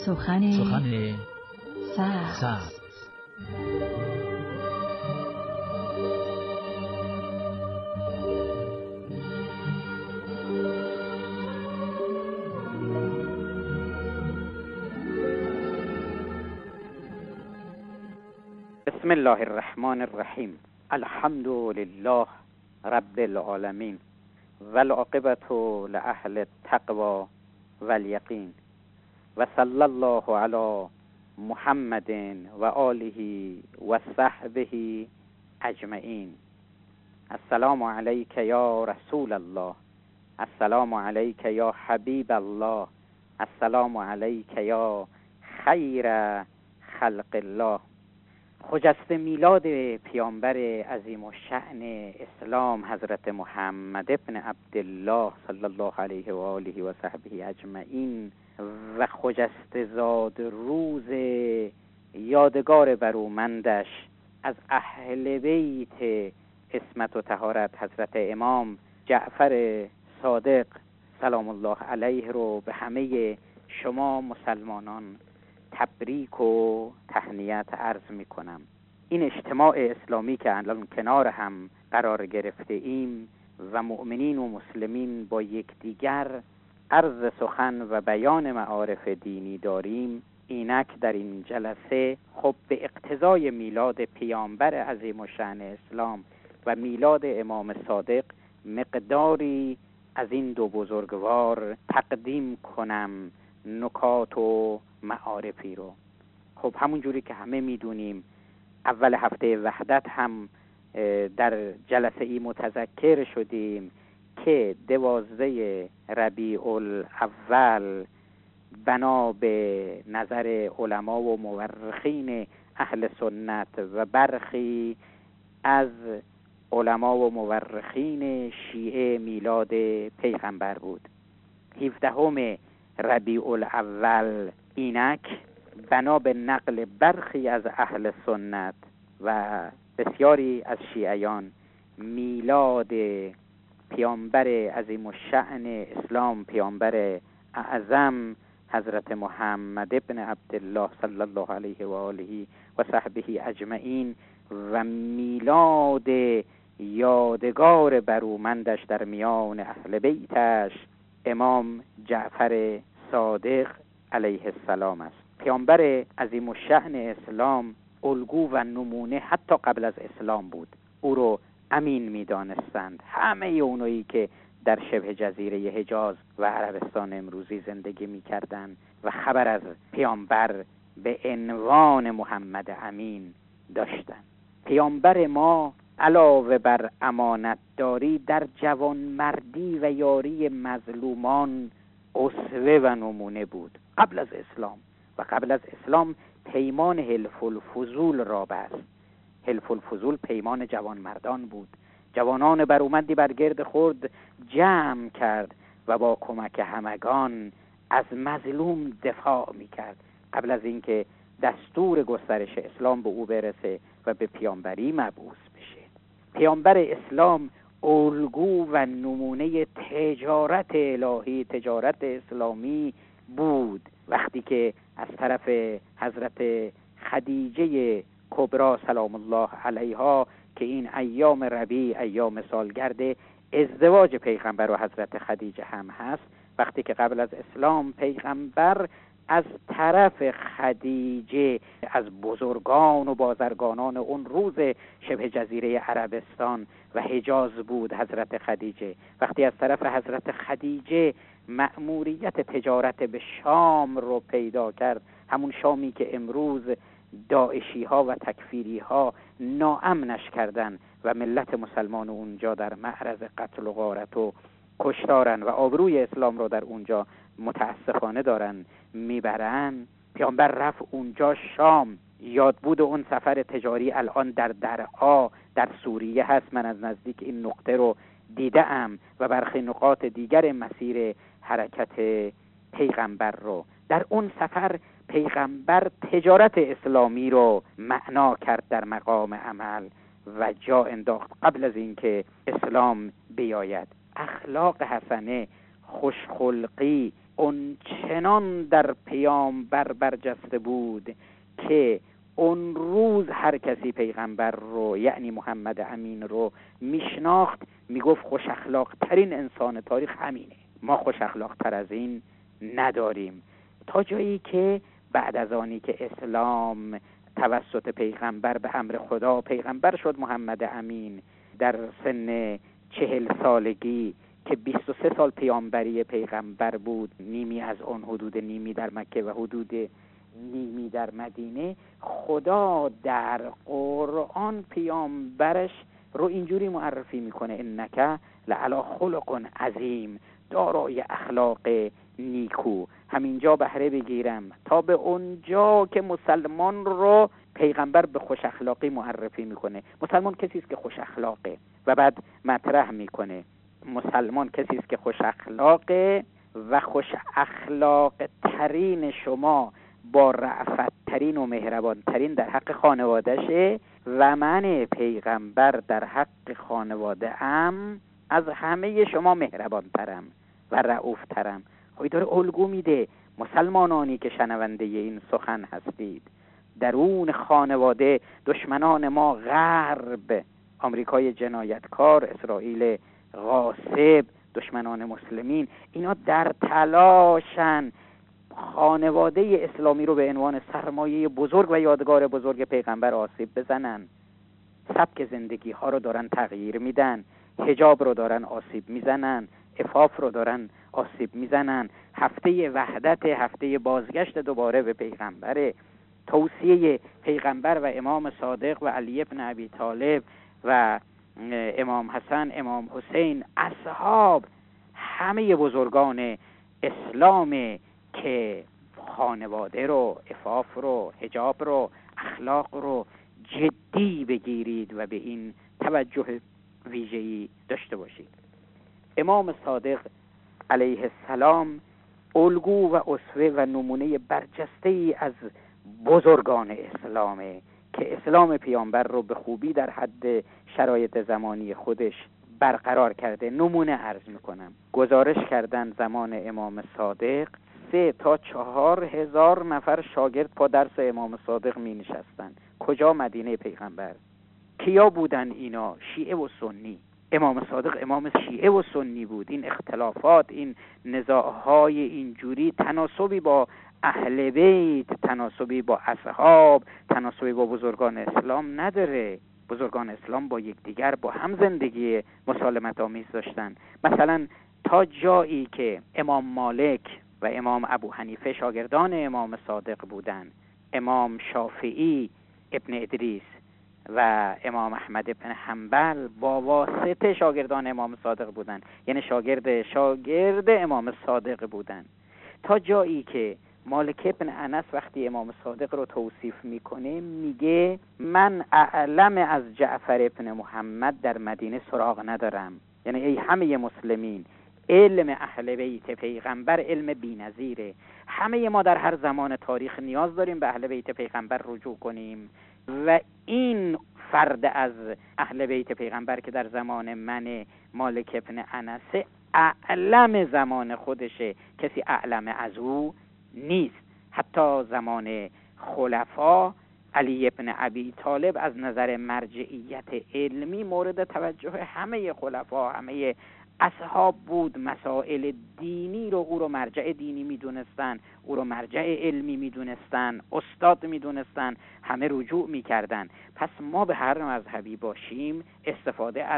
سخن سبز. بسم الله الرحمن الرحیم. الحمد لله رب العالمین و العاقبة لأهل التقوى والیقین و صلی الله علی محمد و آله و صحبه اجمعین. السلام علیک یا رسول الله، السلام علیک یا حبیب الله، السلام علیک یا خیر خلق الله. خجسته میلاد پیامبر عظیم الشأن اسلام حضرت محمد ابن عبدالله صلی الله علیه و آله و صحبه اجمعین و خجسته زاد روز یادگار برومندش از اهل بیت عصمت و طهارت حضرت امام جعفر صادق سلام الله علیه رو به همه شما مسلمانان تبریک و تهنیت عرض می کنم. این اجتماع اسلامی که الان کنار هم قرار گرفته ایم و مؤمنین و مسلمین با یکدیگر عرض سخن و بیان معارف دینی داریم، اینک در این جلسه خب به اقتضای میلاد پیامبر عظیم الشأن اسلام و میلاد امام صادق مقداری از این دو بزرگوار تقدیم کنم نکات و معارفی رو. خب همون جوری که همه میدونیم اول هفته وحدت هم در جلسه ای متذکر شدیم که 12 ربیع الاول بنا به نظر علما و مورخین اهل سنت و برخی از علما و مورخین شیعه میلاد پیغمبر بود. 17 ربیع الاول اینک بنا به نقل برخی از اهل سنت و بسیاری از شیعیان میلاد پیامبر عظیم الشأن اسلام، پیامبر اعظم حضرت محمد ابن عبدالله صلی الله علیه و آله و صحبه اجمعین و میلاد یادگار برومندش در میان اهل بیتش امام جعفر صادق علیه السلام است. پیامبر عظیم الشأن اسلام الگو و نمونه حتی قبل از اسلام بود. او رو امین می‌دانستند همه اونایی که در شبه جزیره حجاز و عربستان امروزی زندگی می‌کردند و خبر از پیامبر به عنوان محمد امین داشتند. پیامبر ما علاوه بر امانت داری در جوانمردی و یاری مظلومان اسوه و نمونه بود قبل از اسلام. و قبل از اسلام پیمان حلف الفضول را بست. حلف الفضول پیمان جوانمردان بود. جوانان برومندی بر گرد خورد جمع کرد و با کمک همگان از مظلوم دفاع میکرد قبل از اینکه دستور گسترش اسلام به او برسه و به پیامبری مبعوث بشه. پیامبر اسلام الگو و نمونه تجارت الهی، تجارت اسلامی بود. وقتی که از طرف حضرت خدیجه کبرا سلام الله علیها که این ایام ربیع ایام سالگرد ازدواج پیغمبر و حضرت خدیجه هم هست، وقتی که قبل از اسلام پیغمبر از طرف خدیجه از بزرگان و بازرگانان اون روز شبه جزیره عربستان و حجاز بود حضرت خدیجه، وقتی از طرف حضرت خدیجه مأموریت تجارت به شام رو پیدا کرد، همون شامی که امروز داعشی ها و تکفیری ها ناامنش کردن و ملت مسلمان اونجا در معرض قتل و غارت و کشتارن و آبروی اسلام رو در اونجا متاسفانه دارن میبرن، پیامبر رفت اونجا شام. یاد بود اون سفر تجاری الان در درعا در سوریه هست. من از نزدیک این نقطه رو دیدم و برخی نقاط دیگر مسیر حرکت پیغمبر رو. در اون سفر پیغمبر تجارت اسلامی رو معنا کرد در مقام عمل و جا انداخت قبل از اینکه اسلام بیاید. اخلاق حسنه، خوشخلقی، اون چنان در پیامبر برجسته بود که اون روز هر کسی پیغمبر رو یعنی محمد امین رو میشناخت میگفت خوش اخلاق ترین انسان تاریخ همینه، ما خوش اخلاق تر از این نداریم. تا جایی که بعد از آنی که اسلام توسط پیغمبر به امر خدا پیغمبر شد، محمد امین در سن 40 سالگی که 23 سال پیامبری پیغمبر بود، نیمی از اون حدود نیمی در مکه و حدود نیمی در مدینه، خدا در قرآن پیامبرش رو اینجوری معرفی میکنه انک لعلی خلق عظیم، دارای اخلاق نیکو. همینجا بهره بگیرم تا به اونجا که مسلمان رو پیغمبر به خوش اخلاقی معرفی میکنه. مسلمان کسی است که خوش اخلاقه و بعد مطرح میکنه مسلمان کسی است که خوش اخلاقه و خوش اخلاق ترین شما با رأفت ترین و مهربان ترین در حق خانوادهشه و من پیغمبر در حق خانواده ام از همه شما مهربان ترم و رؤوف ترم. خواهی داره الگو میده مسلمانانی که شنونده این سخن هستید، درون خانواده دشمنان ما غرب، آمریکای جنایتکار، اسرائیل غاصب، دشمنان مسلمین، اینا در تلاشن خانواده اسلامی رو به عنوان سرمایه بزرگ و یادگار بزرگ پیغمبر آسیب بزنن. سبک زندگی ها رو دارن تغییر میدن، حجاب رو دارن آسیب میزنن، عفاف رو دارن آسیب میزنن. هفته وحدت، هفته بازگشت دوباره به پیغمبر، توصیه پیغمبر و امام صادق و علی ابن ابی طالب و امام حسن، امام حسین، اصحاب، همه بزرگان اسلام که خانواده رو، عفاف رو، حجاب رو، اخلاق رو جدی بگیرید و به این توجه ویژه‌ای داشته باشید. امام صادق علیه السلام الگو و اسوه و نمونه برجسته‌ای از بزرگان اسلامه که اسلام پیامبر رو به خوبی در حد شرایط زمانی خودش برقرار کرده. نمونه عرض میکنم. گزارش کردن زمان امام صادق 3 تا 4 هزار نفر شاگرد پا درس امام صادق می نشستن. کجا؟ مدینه پیغمبر. کیا بودن اینا؟ شیعه و سنی. امام صادق امام شیعه و سنی بود. این اختلافات، این نزاعهای اینجوری تناسبی با اهل بیت، تناسبی با اصحاب، تناسبی با بزرگان اسلام نداره. بزرگان اسلام با یکدیگر با هم زندگی مسالمت آمیز داشتن. مثلا تا جایی که امام مالک و امام ابو حنیفه شاگردان امام صادق بودن، امام شافعی ابن ادریس و امام احمد ابن حنبل با واسطه شاگردان امام صادق بودن، یعنی شاگرد امام صادق بودن. تا جایی که مالک ابن انس وقتی امام صادق رو توصیف میکنه میگه من اعلم از جعفر ابن محمد در مدینه سراغ ندارم. یعنی ای همه مسلمین، علم اهل بیت پیغمبر علم بی‌نظیره. همه ما در هر زمان تاریخ نیاز داریم به اهل بیت پیغمبر رجوع کنیم و این فرد از اهل بیت پیغمبر که در زمان من مالک ابن انس اعلم زمان خودشه، کسی اعلم از او نیست. حتی زمان خلفا علی ابن ابی طالب از نظر مرجعیت علمی مورد توجه همه خلفا، همه اصحاب بود. مسائل دینی رو او رو مرجع دینی میدونستن، او رو مرجع علمی میدونستن، استاد میدونستن، همه رجوع میکردن. پس ما به هر مذهبی باشیم استفاده از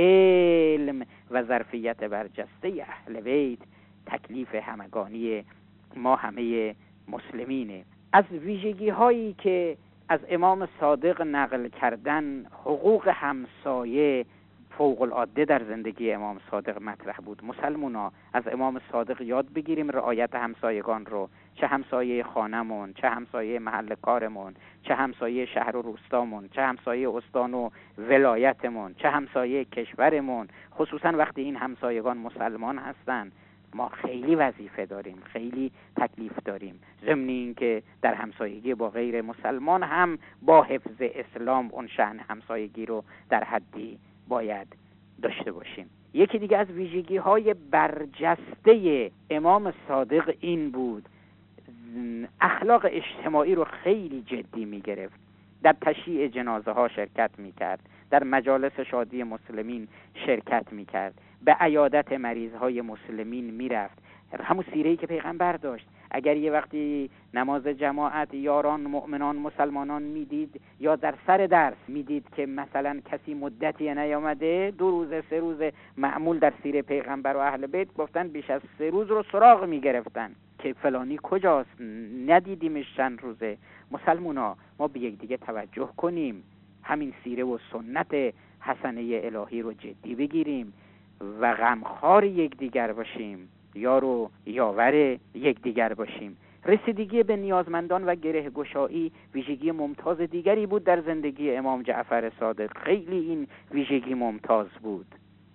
علم و ظرفیت برجسته اهل بیت تکلیف همگانی ما همه مسلمینه. از ویژگی هایی که از امام صادق نقل کردن، حقوق همسایه فوق العاده در زندگی امام صادق مطرح بود. مسلمونا از امام صادق یاد بگیریم رعایت همسایگان رو، چه همسایه خانمون، چه همسایه محل کارمون، چه همسایه شهر و روستامون، چه همسایه استان و ولایتمون، چه همسایه کشورمون. خصوصا وقتی این همسایگان مسلمان هستن ما خیلی وظیفه داریم، خیلی تکلیف داریم. ضمن این که در همسایگی با غیر مسلمان هم با حفظ اسلام اون شأن همسایگی رو در حدی باید داشته باشیم. یکی دیگه از ویژگی‌های برجسته امام صادق این بود اخلاق اجتماعی رو خیلی جدی می‌گرفت. در تشییع جنازه ها شرکت می‌کرد، در مجالس شادی مسلمین شرکت می‌کرد، به عیادت مریض‌های مسلمین می‌رفت. همون سیره‌ای که پیغمبر داشت. اگر یه وقتی نماز جماعت یاران مؤمنان مسلمانان میدید یا در سر درس میدید که مثلا کسی مدتی نیامده، 2 روز 3 روز، معمول در سیره پیغمبر و اهل بیت گفتن بیش از 3 روز رو سراغ میگرفتن که فلانی کجاست، ندیدیمش چند روزه. مسلمونا ما به یک دیگه توجه کنیم، همین سیره و سنت حسنه الهی رو جدی بگیریم و غمخوار یکدیگر باشیم، یار و یاور یکدیگر باشیم. رسیدگی به نیازمندان و گره گشایی ویژگی ممتاز دیگری بود در زندگی امام جعفر صادق. خیلی این ویژگی ممتاز بود.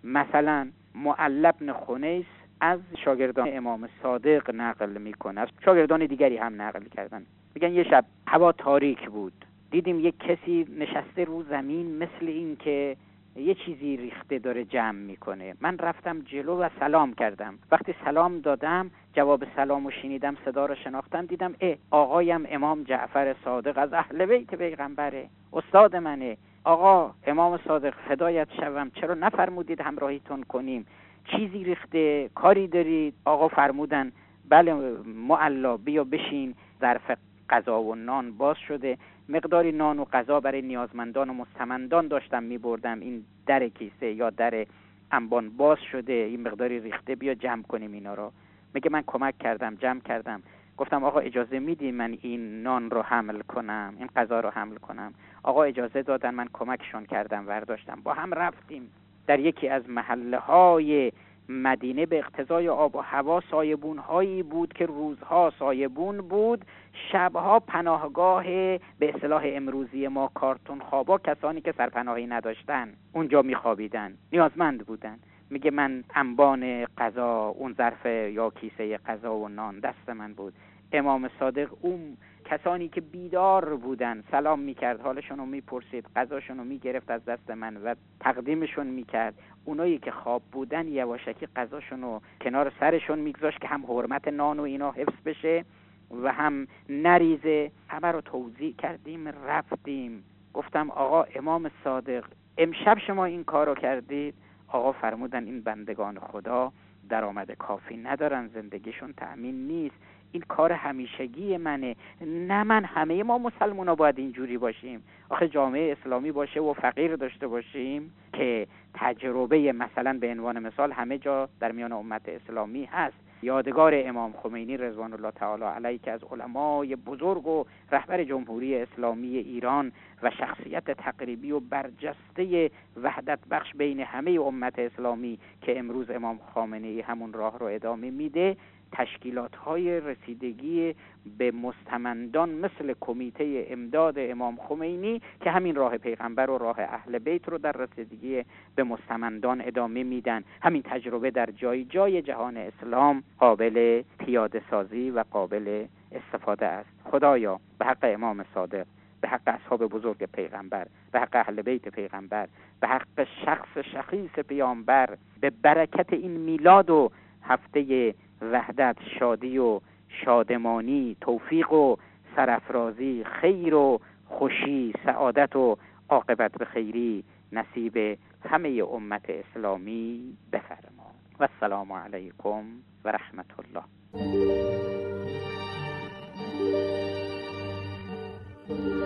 مثلا معلی بن خنیس از شاگردان امام صادق نقل میکنه، از شاگردان دیگری هم نقل کردن. میگن یه شب هوا تاریک بود، دیدیم یک کسی نشسته رو زمین مثل این که یه چیزی ریخته داره جمع میکنه. من رفتم جلو و سلام کردم. وقتی سلام دادم، جواب سلامو شنیدم، صدا رو شناختم، دیدم آقایم امام جعفر صادق از اهل بیت پیغمبره، استاد منه. آقا امام صادق فدایت شوم، چرا نفرمودید همراهیتون کنیم؟ چیزی ریخته، کاری دارید؟ آقا فرمودن بله معلا بیا بشین. ظرف غذا و نان باز شده، مقداری نان و غذا برای نیازمندان و مستمندان داشتم میبردم. این در کیسه یا در انبان باز شده، این مقداری ریخته، بیا جمع کنیم اینا رو. میگه من کمک کردم، جمع کردم. گفتم آقا اجازه میدی من این نان رو حمل کنم، این غذا رو حمل کنم؟ آقا اجازه دادن، من کمکشون کردم، برداشتم. با هم رفتیم در یکی از محله های مدینه. به اقتضای آب و هوا سایبون هایی بود که روزها سایبون بود، شبها پناهگاه به اصطلاح امروزی ما کارتون خوابا، کسانی که سرپناهی نداشتن اونجا میخوابیدن، نیازمند بودن. میگه من انبان غذا، اون ظرف یا کیسه غذا و نان دست من بود. امام صادق اون کسانی که بیدار بودن سلام میکرد، حالشون رو میپرسید، غذاشون رو میگرفت از دست من و تقدیمشون میکرد. اونایی که خواب بودن یواشکی غذاشون رو کنار سرشون میگذاشت که هم حرمت نان و اینا حفظ بشه و هم نریزه. همه رو توضیح کردیم، رفتیم. گفتم آقا امام صادق امشب شما این کار رو کردید؟ آقا فرمودن این بندگان خدا درآمد کافی ندارن، زندگیشون تأمین نیست، این کار همیشگی منه. نه من، همه ما مسلمان ها باید اینجوری باشیم. آخه جامعه اسلامی باشه و فقیر داشته باشیم که تجربه مثلا به عنوان مثال همه جا در میان امت اسلامی هست. یادگار امام خمینی رضوان الله تعالی علیه که از علمای بزرگ و رهبر جمهوری اسلامی ایران و شخصیت تقریبی و برجسته وحدت بخش بین همه امت اسلامی که امروز امام خامنه‌ای همون راه رو ادامه میده، تشکیلات‌های رسیدگی به مستمندان مثل کمیته امداد امام خمینی که همین راه پیغمبر و راه اهل بیت رو در رسیدگی به مستمندان ادامه میدن. همین تجربه در جای جای جهان اسلام قابل پیاده سازی و قابل استفاده است. خدایا به حق امام صادق، به حق اصحاب بزرگ پیغمبر، به حق اهل بیت پیغمبر، به حق شخص شخیص پیامبر، به برکت این میلاد و هفته وحدت، شادی و شادمانی، توفیق و سرافرازی، خیر و خوشی، سعادت و عاقبت به خیری نصیب همه امت اسلامی بفرما. و السلام علیکم و رحمت الله.